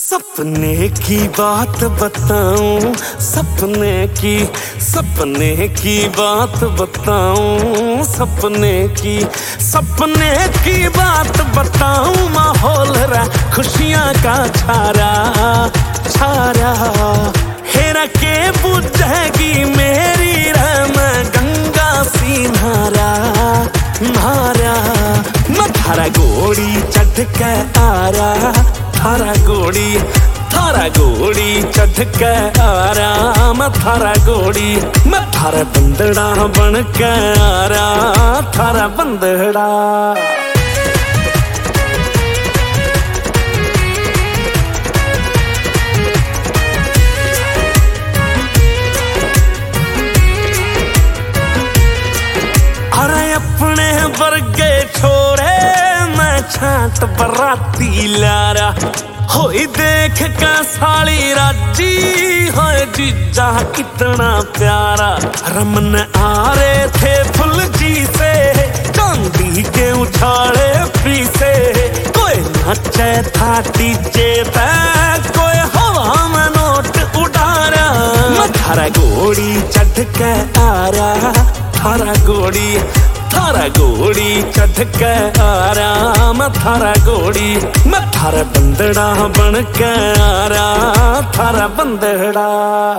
सपने की बात बताऊं, सपने की बात बताऊं, सपने की बात बताऊं। माहौल रा खुशियां का छारा हेरा के बुझेगी मेरी रम गंगा सी नारा मैं थारा गोड़ी चढ़ के आरा, थारा गोड़ी चढ़ के आरा, मैं थारा गोड़ी, मैं थारा बंदड़ा बन के आरा, थारा बंदड़ा। अरे अपने वर्गे छोरे मैं छांट बराती लारा, होई देख का साली राजी, होए जीजा कितना प्यारा। रमन आ रहे थे फुल जी से, चांदी के उछाले पीसे, कोई नाचे था डीजे पे, कोई हवा में नोट उड़ा रहा। मैं थारा गोड़ी चढ़ के आरा, थारा गोड़ी चढ़ के आरा, मैं थारा गोड़ी, मैं थारा बंदड़ा बन के आरा, थारा बंदड़ा।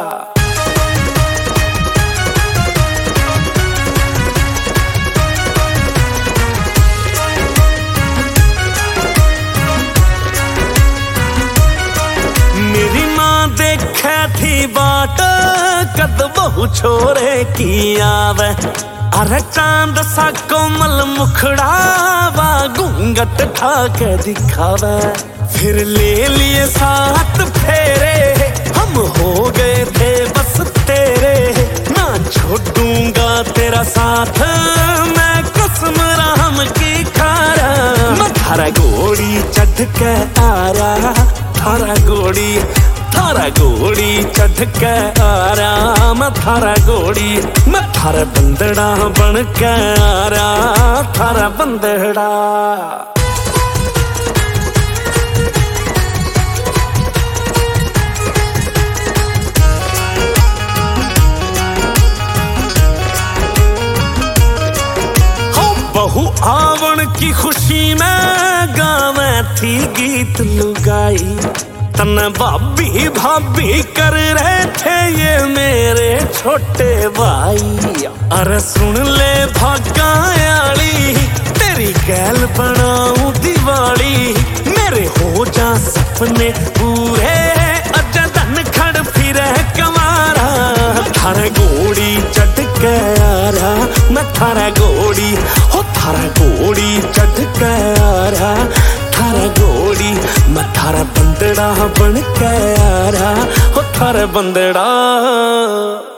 मेरी माँ देखे थी बाट कद बहु छोरे की आवे, अरे चांद सा कोमल मुखड़ा वा घूंघट ठाके दिखावे। फिर ले लिए साथ फेरे, हम हो गए थे बस तेरे, ना छोड़ूंगा तेरा साथ मैं कसम राम की खारा। मैं थारा गोड़ी चढ़ के आरा, थारा गोड़ी चढ़ के आरा, मैं थारा गोड़ी, मैं थारा बंदड़ा बन के आरा, थारा बंदड़ा। हो बहु आवन की खुशी में गावे थी गीत लुगाई, तन भाभी कर रहे थे ये मेरे छोटे भाई। अरे सुन ले भागायाली, तेरी गैल बनाऊं दिवाली, मेरे हो जा सपने पूरे, अज धन खड़ फिरे कमारा। थारा गोड़ी चढ़ के आरा, मैं थारा गोड़ी, हो थारा गोड़ी चढ़ के आरा, थारा गोड़ी, मैं थारा बंदड़ा बन के आरा, हो थारा बंदड़ा।